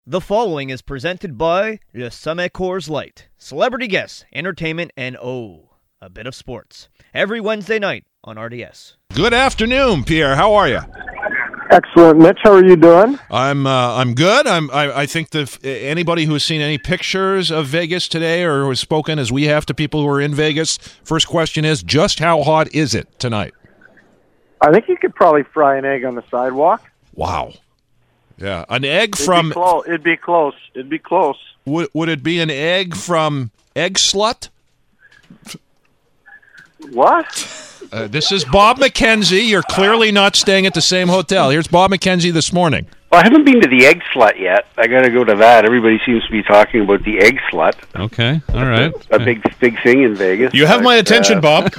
The following is presented by Le Sommet Coors Light. Celebrity guests, entertainment, and a bit of sports. Every Wednesday night on RDS. Good afternoon, Pierre. How are you? Excellent, Mitch. How are you doing? I'm good. I think that anybody who has seen any pictures of Vegas today or who has spoken as we have to people who are in Vegas, first question is, just how hot is it tonight? I think you could probably fry an egg on the sidewalk. Wow. Yeah, an egg It'd be close. It'd be close. Would it be an egg from Egg Slut? What? This is Bob McKenzie. You're clearly not staying at the same hotel. Here's Bob McKenzie this morning. Well, I haven't been to the Egg Slut yet. I got to go to that. Everybody seems to be talking about the Egg Slut. Okay, all right. A big thing in Vegas. You have my attention, Bob.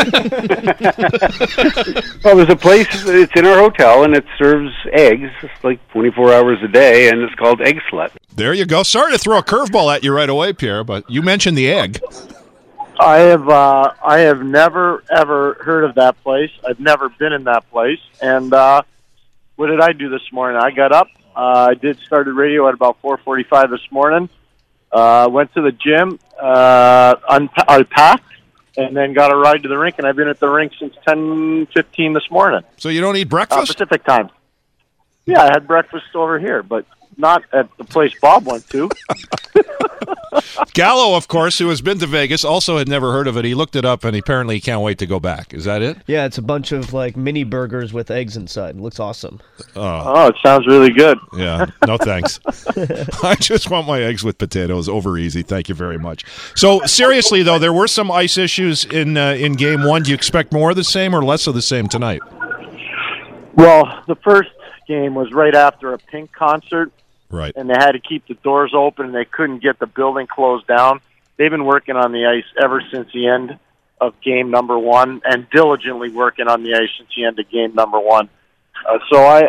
Well, there's a place, it's in our hotel, and it serves eggs like 24 hours a day, and it's called Egg Slut. There you go. Sorry to throw a curveball at you right away, Pierre, but you mentioned the egg. I have never, ever heard of that place. I've never been in that place. And what did I do this morning? I got up. I started radio at about 4:45 this morning. Went to the gym, unpacked, and then got a ride to the rink. And I've been at the rink since 10:15 this morning. So you don't eat breakfast? Pacific time. Yeah, I had breakfast over here, but not at the place Bob went to. Gallo, of course, who has been to Vegas, also had never heard of it. He looked it up, and apparently he can't wait to go back. Is that it? Yeah, it's a bunch of like mini burgers with eggs inside. It looks awesome. Oh, it sounds really good. Yeah, no thanks. I just want my eggs with potatoes. Over easy. Thank you very much. So seriously, though, there were some ice issues in Game 1. Do you expect more of the same or less of the same tonight? Well, the first game was right after a Pink concert. Right. And they had to keep the doors open, and they couldn't get the building closed down. They've been working on the ice ever since the end of game number 1, and diligently working on the ice since the end of game number 1. So I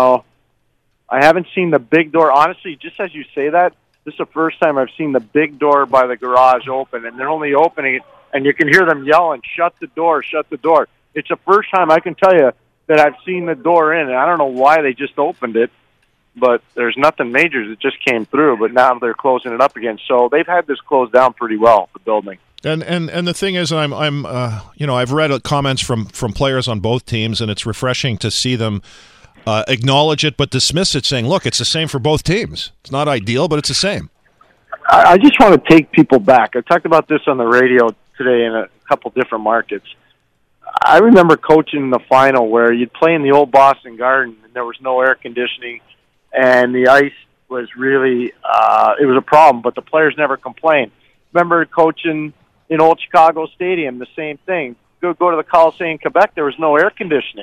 haven't seen the big door. Honestly, just as you say that, this is the first time I've seen the big door by the garage open, and they're only opening it, and you can hear them yelling, "Shut the door, shut the door." It's the first time I can tell you that I've seen the door in, and I don't know why they just opened it. But there's nothing major that just came through, but now they're closing it up again. So they've had this closed down pretty well, the building. And the thing is, I've read comments from players on both teams, and it's refreshing to see them acknowledge it but dismiss it, saying, "Look, it's the same for both teams. It's not ideal, but it's the same." I just want to take people back. I talked about this on the radio today in a couple different markets. I remember coaching in the final where you'd play in the old Boston Garden, and there was no air conditioning. And the ice was really, it was a problem, but the players never complained. Remember coaching in Old Chicago Stadium, the same thing. Go to the Coliseum in Quebec, there was no air conditioning.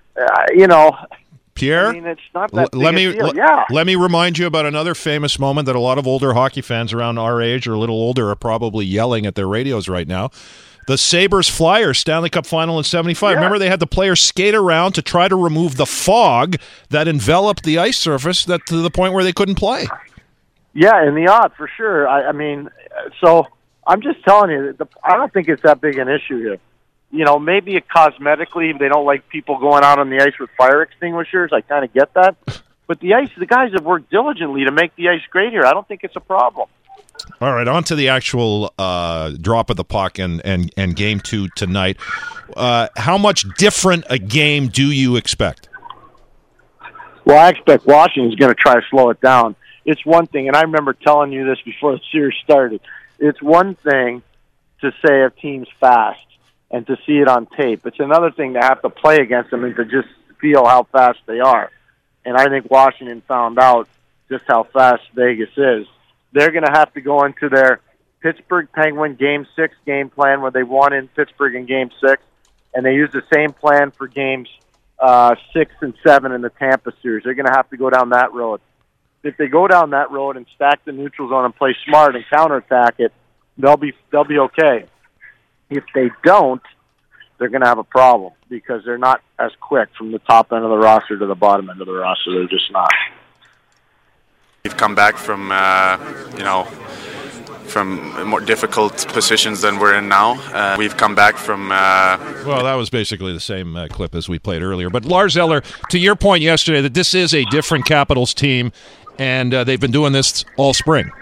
Pierre, I mean, it's not that big a deal. Let me remind you about another famous moment that a lot of older hockey fans around our age or a little older are probably yelling at their radios right now. The Sabres-Flyers Stanley Cup Final in 75. Yeah. Remember, they had the players skate around to try to remove the fog that enveloped the ice surface to the point where they couldn't play. Yeah, in the odd, for sure. I mean, so I'm just telling you, I don't think it's that big an issue here. You know, maybe cosmetically they don't like people going out on the ice with fire extinguishers. I kind of get that. But the guys have worked diligently to make the ice great here. I don't think it's a problem. All right, on to the actual drop of the puck and Game 2 tonight. How much different a game do you expect? Well, I expect Washington's going to try to slow it down. It's one thing, and I remember telling you this before the series started, it's one thing to say a team's fast and to see it on tape. It's another thing to have to play against them and to just feel how fast they are. And I think Washington found out just how fast Vegas is. They're going to have to go into their Pittsburgh Penguin Game 6 game plan where they won in Pittsburgh in Game 6, and they used the same plan for Games 6 and 7 in the Tampa series. They're going to have to go down that road. If they go down that road and stack the neutral zone and play smart and counterattack it, they'll be okay. If they don't, they're going to have a problem because they're not as quick from the top end of the roster to the bottom end of the roster. They're just not. We've come back from, from more difficult positions than we're in now. We've come back from... Well, that was basically the same clip as we played earlier. But Lars Eller, to your point yesterday that this is a different Capitals team, and they've been doing this all spring.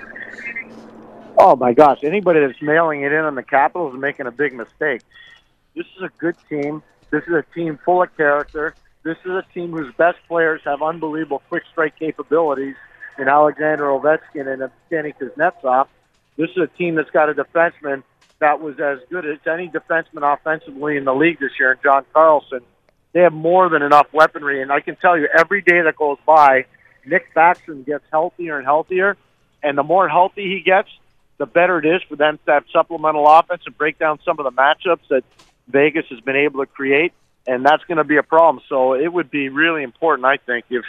Oh, my gosh. Anybody that's mailing it in on the Capitals is making a big mistake. This is a good team. This is a team full of character. This is a team whose best players have unbelievable quick strike capabilities in Alexander Ovechkin and Evgeny Kuznetsov. This is a team that's got a defenseman that was as good as any defenseman offensively in the league this year, John Carlson. They have more than enough weaponry, and I can tell you every day that goes by, Nick Backstrom gets healthier and healthier, and the more healthy he gets, the better it is for them to have supplemental offense and break down some of the matchups that Vegas has been able to create, and that's going to be a problem. So it would be really important, I think, if,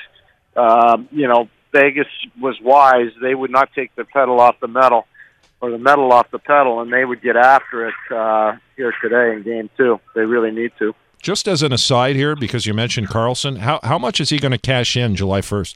Vegas was wise, they would not take the pedal off the metal or the metal off the pedal, and they would get after it here today in Game 2. They really need to. Just as an aside here, because you mentioned Carlson, how much is he going to cash in July 1st?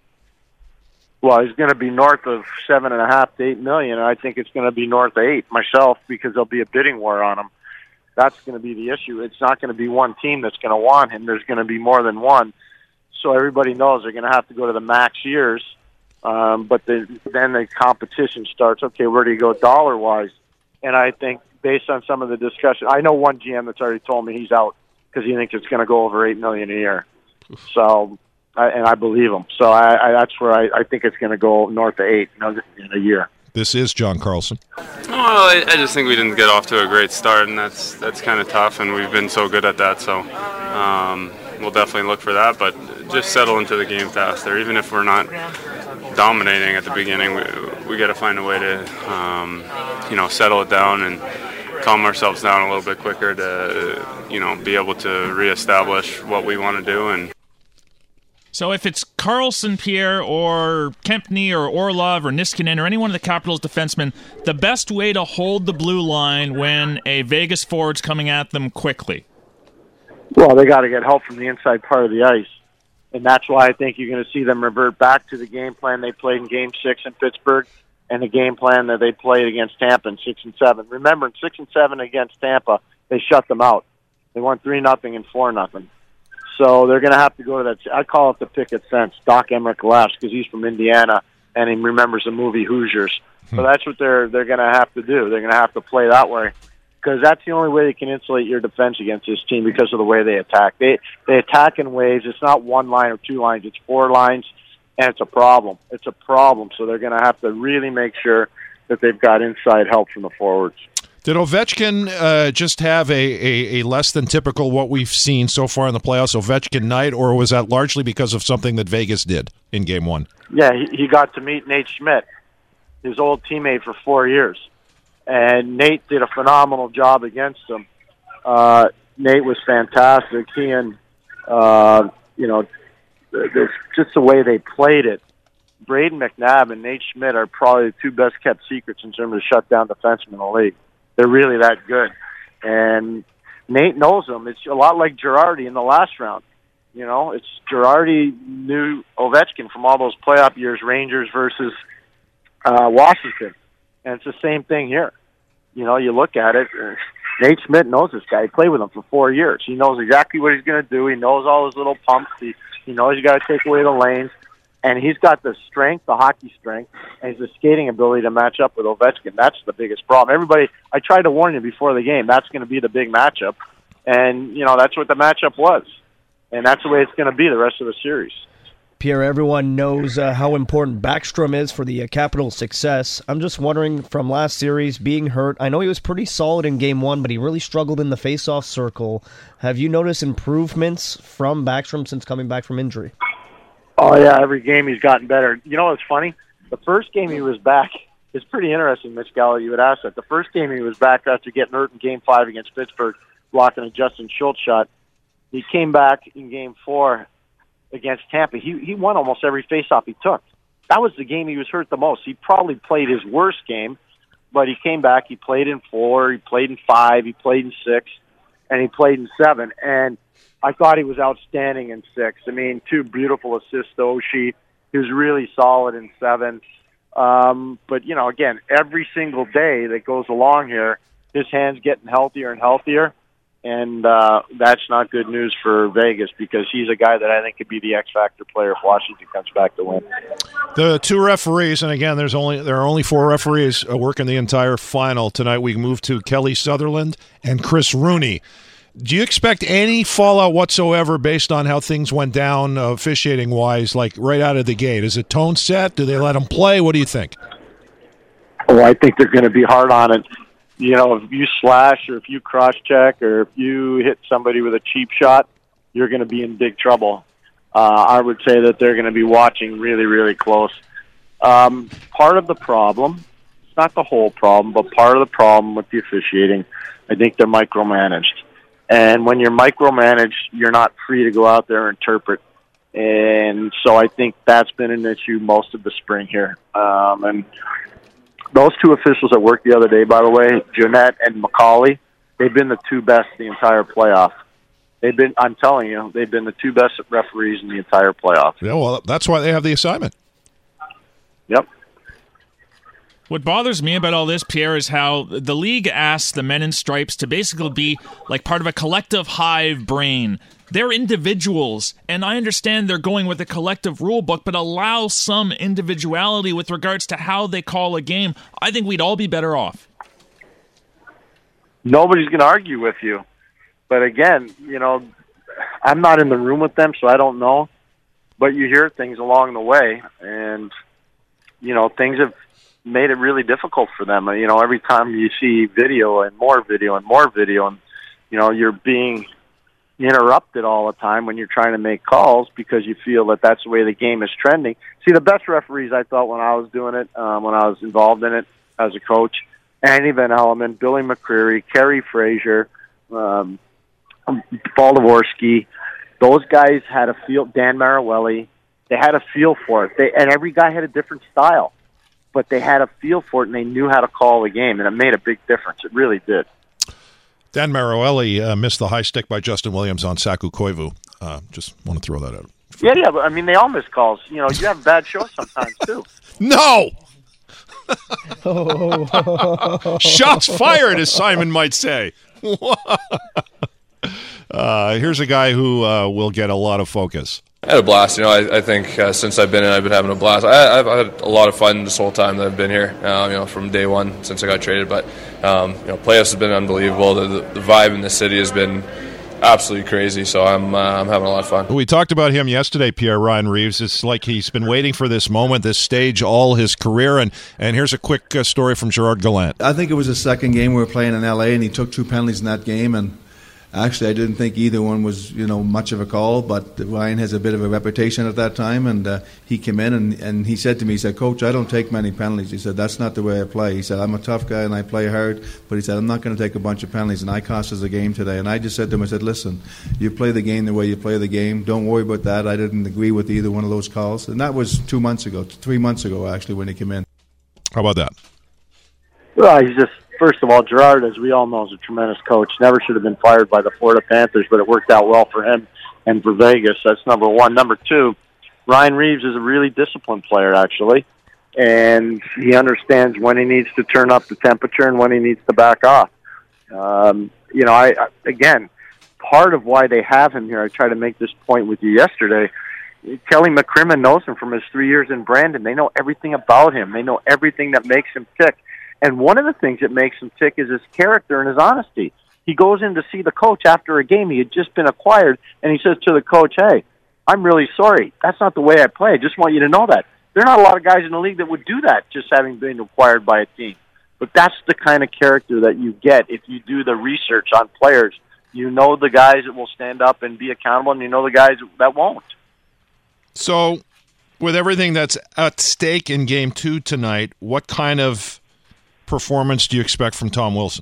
Well, he's going to be north of $7.5 to $8 million. And I think it's going to be north of $8 million myself, because there'll be a bidding war on him. That's going to be the issue. It's not going to be one team that's going to want him. There's going to be more than one. So everybody knows they're going to have to go to the max years. But then the competition starts. Okay, where do you go dollar-wise? And I think based on some of the discussion, I know one GM that's already told me he's out because he thinks it's going to go over $8 million a year. So. And I believe him. So that's where I think it's going to go north of 8 in a year. This is John Carlson. Well, I just think we didn't get off to a great start, and that's kind of tough, and we've been so good at that. So we'll definitely look for that, but just settle into the game faster. Even if we're not dominating at the beginning, we got to find a way to settle it down and calm ourselves down a little bit quicker to be able to reestablish what we want to do. And so if it's Carlson, Pierre, or Kempny, or Orlov, or Niskanen, or any one of the Capitals defensemen, the best way to hold the blue line when a Vegas forward's coming at them quickly? Well, they got to get help from the inside part of the ice. And that's why I think you're going to see them revert back to the game plan they played in Game 6 in Pittsburgh and the game plan that they played against Tampa in 6 and 7. Remember, in 6 and 7 against Tampa, they shut them out. They won 3-0 and 4-0. So they're going to have to go to that. I call it the picket fence. Doc Emmerich laughs because he's from Indiana and he remembers the movie Hoosiers. So that's what they're going to have to do. They're going to have to play that way because that's the only way you can insulate your defense against this team because of the way they attack. They attack in waves. It's not one line or two lines. It's four lines, and it's a problem. It's a problem. So they're going to have to really make sure that they've got inside help from the forwards. Did Ovechkin just have a less than typical what we've seen so far in the playoffs, Ovechkin night, or was that largely because of something that Vegas did in Game 1? Yeah, he got to meet Nate Schmidt, his old teammate for 4 years. And Nate did a phenomenal job against him. Nate was fantastic. He and, just the way they played it. Braden McNabb and Nate Schmidt are probably the two best kept secrets in terms of shutdown defensemen in the league. They're really that good. And Nate knows them. It's a lot like Girardi in the last round. It's Girardi knew Ovechkin from all those playoff years, Rangers versus Washington. And it's the same thing here. You look at it, Nate Schmidt knows this guy. He played with him for 4 years. He knows exactly what he's going to do. He knows all his little pumps. He knows you got to take away the lanes. And he's got the strength, the hockey strength, and the skating ability to match up with Ovechkin. That's the biggest problem. Everybody, I tried to warn you before the game, that's going to be the big matchup. And, that's what the matchup was. And that's the way it's going to be the rest of the series. Pierre, everyone knows how important Backstrom is for the Capitals' success. I'm just wondering, from last series, being hurt, I know he was pretty solid in Game 1, but he really struggled in the face-off circle. Have you noticed improvements from Backstrom since coming back from injury? Oh, yeah, every game he's gotten better. What's funny? The first game he was back, it's pretty interesting, Mitch Gallagher, you would ask that. The first game he was back after getting hurt in Game 5 against Pittsburgh, blocking a Justin Schultz shot. He came back in Game 4 against Tampa. He won almost every faceoff he took. That was the game he was hurt the most. He probably played his worst game, but he came back. He played in 4, he played in 5, he played in 6, and he played in 7. And I thought he was outstanding in 6. I mean, 2 beautiful assists to Oshie. He was really solid in 7. But, again, every single day that goes along here, his hand's getting healthier and healthier. and that's not good news for Vegas because he's a guy that I think could be the X-factor player if Washington comes back to win. The two referees, and again, there are only 4 referees working the entire final tonight. We move to Kelly Sutherland and Chris Rooney. Do you expect any fallout whatsoever based on how things went down officiating-wise, like right out of the gate? Is it tone set? Do they let them play? What do you think? Oh, I think they're going to be hard on it. You know, if you slash or if you cross-check or if you hit somebody with a cheap shot, you're going to be in big trouble. I would say that they're going to be watching really, really close. Part of the problem, it's not the whole problem, but part of the problem with the officiating, I think they're micromanaged. And when you're micromanaged, you're not free to go out there and interpret. And so I think that's been an issue most of the spring here. And those 2 officials that worked the other day, by the way, Jeanette and McCauley, they've been the 2 best the entire playoff. I'm telling you, they've been the 2 best referees in the entire playoff. Yeah, well, that's why they have the assignment. Yep. What bothers me about all this, Pierre, is how the league asks the men in stripes to basically be like part of a collective hive brain. They're individuals, and I understand they're going with a collective rule book, but allow some individuality with regards to how they call a game. I think we'd all be better off. Nobody's going to argue with you. But again, you know, I'm not in the room with them, so I don't know. But you hear things along the way, and, you know, things have made it really difficult for them. You know, every time you see video and more video and more video, and, you know, you're being interrupted all the time when you're trying to make calls because you feel that that's the way the game is trending. See, the best referees I thought when I was doing it, when I was involved in it as a coach, Andy Van Elleman, Billy McCreary, Kerry Frazier, Paul Dvorsky, those guys had a feel. Dan Maruelli, they had a feel for it. And every guy had a different style, but they had a feel for it and they knew how to call the game, and it made a big difference. It really did. Dan Maruelli missed the high stick by Justin Williams on Saku Koivu. Just want to throw that out. Yeah, but I mean, they all miss calls. You know, you have bad shows sometimes, too. No! Shots fired, as Simon might say. Here's a guy who will get a lot of focus. I had a blast. You know, I think since I've been in, I've been having a blast. I've had a lot of fun this whole time that I've been here. You know, from day one since I got traded. But you know, playoffs has been unbelievable. The vibe in the city has been absolutely crazy. So I'm having a lot of fun. We talked about him yesterday, Pierre Ryan Reeves. It's like he's been waiting for this moment, this stage, all his career. And here's a quick story from Gerard Gallant. I think it was the second game we were playing in L.A. and he took 2 penalties in that game, and actually, I didn't think either one was, you know, much of a call, but Ryan has a bit of a reputation at that time, and he came in and he said to me, he said, "Coach, I don't take many penalties." He said, "That's not the way I play." He said, "I'm a tough guy and I play hard," but he said, "I'm not going to take a bunch of penalties," and I cost us a game today. And I just said to him, I said, "Listen, you play the game the way you play the game. Don't worry about that." I didn't agree with either one of those calls, and that was 3 months ago, actually, when he came in. How about that? Well, he's just, first of all, Gerard, as we all know, is a tremendous coach. Never should have been fired by the Florida Panthers, but it worked out well for him and for Vegas. That's number one. Number two, Ryan Reeves is a really disciplined player, actually, and he understands when he needs to turn up the temperature and when he needs to back off. You know, again, part of why they have him here, I tried to make this point with you yesterday, Kelly McCrimmon knows him from his 3 years in Brandon. They know everything about him. They know everything that makes him tick. And one of the things that makes him tick is his character and his honesty. He goes in to see the coach after a game. He had just been acquired, and he says to the coach, "Hey, I'm really sorry. That's not the way I play. I just want you to know that." There are not a lot of guys in the league that would do that, just having been acquired by a team. But that's the kind of character that you get if you do the research on players. You know the guys that will stand up and be accountable, and you know the guys that won't. So, with everything that's at stake in Game 2 tonight, what kind of performance do you expect from Tom Wilson?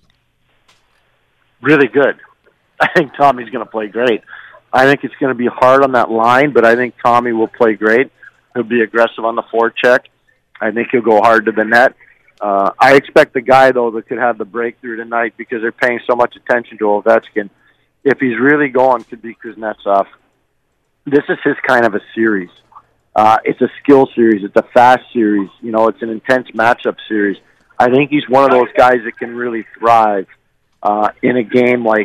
Really good. I think Tommy's going to play great. I think it's going to be hard on that line, but I think Tommy will play great. He'll be aggressive on the forecheck. I think he'll go hard to the net. I expect the guy, though, that could have the breakthrough tonight because they're paying so much attention to Ovechkin. If he's really going, could be Kuznetsov. This is his kind of a series. It's a skill series. It's a fast series. You know, it's an intense matchup series. I think he's one of those guys that can really thrive in a game like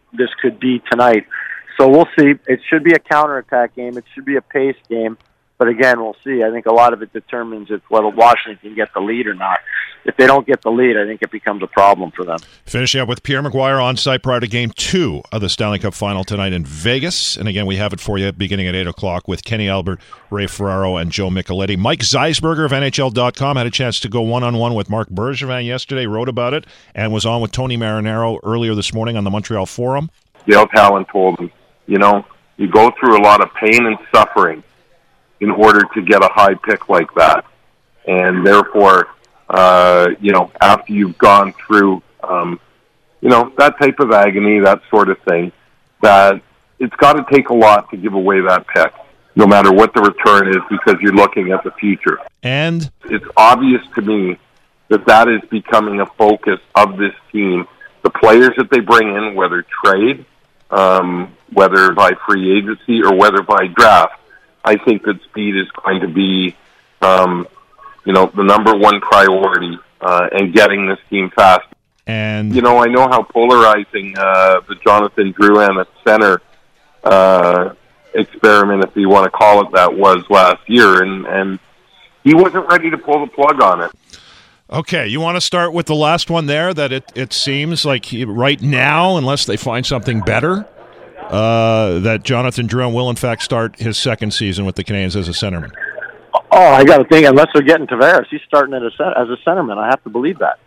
this could be tonight. So we'll see. It should be a counterattack game. It should be a pace game. But again, we'll see. I think a lot of it determines if whether Washington can get the lead or not. If they don't get the lead, I think it becomes a problem for them. Finishing up with Pierre McGuire on site prior to Game 2 of the Stanley Cup Final tonight in Vegas. And again, we have it for you beginning at 8 o'clock with Kenny Albert, Ray Ferraro, and Joe Micheletti. Mike Zeisberger of NHL.com had a chance to go one-on-one with Marc Bergevin yesterday, wrote about it, and was on with Tony Marinaro earlier this morning on the Montreal Forum. Dale Talon told him, you go through a lot of pain and suffering in order to get a high pick like that. And therefore, after you've gone through, that type of agony, that sort of thing, that it's got to take a lot to give away that pick, no matter what the return is, because you're looking at the future. And it's obvious to me that is becoming a focus of this team. The players that they bring in, whether trade, whether by free agency or whether by draft, I think that speed is going to be, the number one priority, and getting this team fast. And I know how polarizing the Jonathan Drouin at center experiment, if you want to call it that, was last year, and he wasn't ready to pull the plug on it. Okay, you want to start with the last one there, that it seems like right now, unless they find something better, that Jonathan Drouin will in fact start his second season with the Canadiens as a centerman. Oh, I got to think, unless they're getting Tavares, he's starting as a centerman. I have to believe that.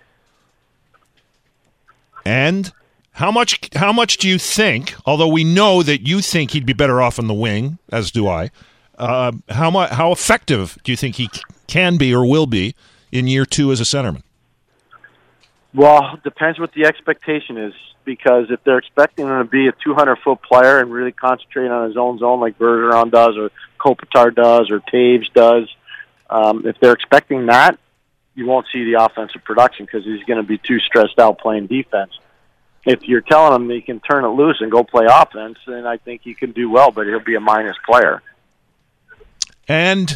And how much do you think, although we know that you think he'd be better off on the wing, as do I, how effective do you think he can be or will be in year 2 as a centerman? Well, it depends what the expectation is, because if they're expecting him to be a 200-foot player and really concentrate on his own zone like Bergeron does or Kopitar does or Taves does, if they're expecting that, you won't see the offensive production because he's going to be too stressed out playing defense. If you're telling him that he can turn it loose and go play offense, then I think he can do well, but he'll be a minus player. And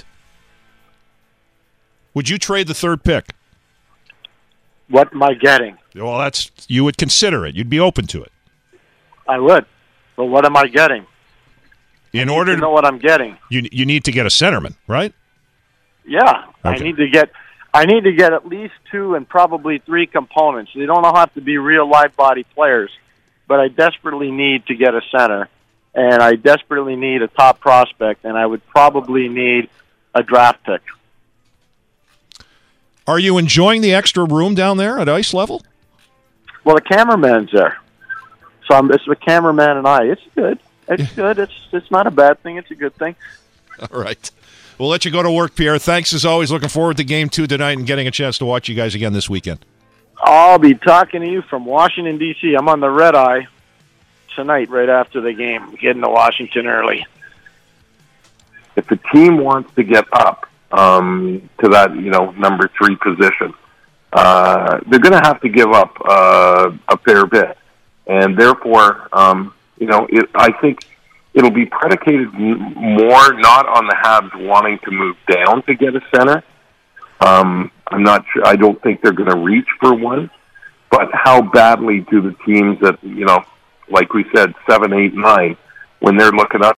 would you trade the third pick? What am I getting? Well, you would consider it. You'd be open to it. I would. But what am I getting? In order to know what I'm getting. You need to get a centerman, right? Yeah. Okay. I need to get at least 2 and probably 3 components. They don't all have to be real live body players, but I desperately need to get a center, and I desperately need a top prospect, and I would probably need a draft pick. Are you enjoying the extra room down there at ice level? Well, the cameraman's there. So it's the cameraman and I. It's good. It's good. It's not a bad thing. It's a good thing. All right. We'll let you go to work, Pierre. Thanks as always. Looking forward to Game 2 tonight and getting a chance to watch you guys again this weekend. I'll be talking to you from Washington, D.C. I'm on the red eye tonight right after the game, getting to Washington early. If the team wants to get up to that, number 3 position, they're going to have to give up a fair bit. And therefore, I think it'll be predicated more not on the Habs wanting to move down to get a center. I'm not sure. I don't think they're going to reach for one. But how badly do the teams that, like we said, 7, 8, 9, when they're looking up